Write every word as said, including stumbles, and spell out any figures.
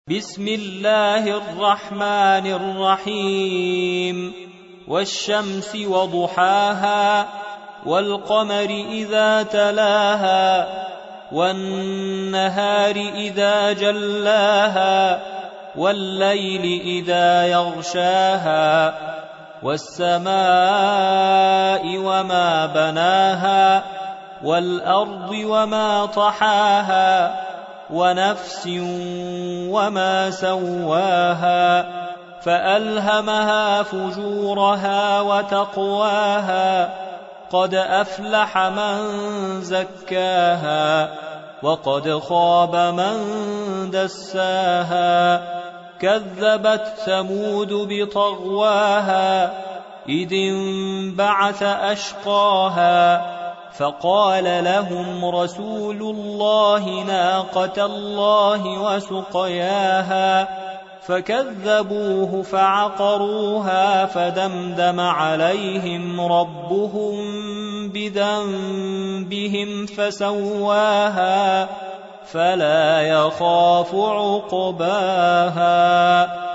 بسم الله الرحمن الرحيم والشمس وضحاها والقمر إذا تلاها والنهار إذا جلاها والليل إذا يغشاها والسماء وما بناها والأرض وما طحاها ونفس وما سواها فألهمها فجورها وتقواها قد أفلح من زكاها وقد خاب من دساها كذبت ثمود بطغواها إذ انبعث أشقاها فقال لهم رسول الله ناقة الله وسقياها فكذبوه فعقروها فدمدم عليهم ربهم بذنبهم فسواها فلا يخاف عقباها.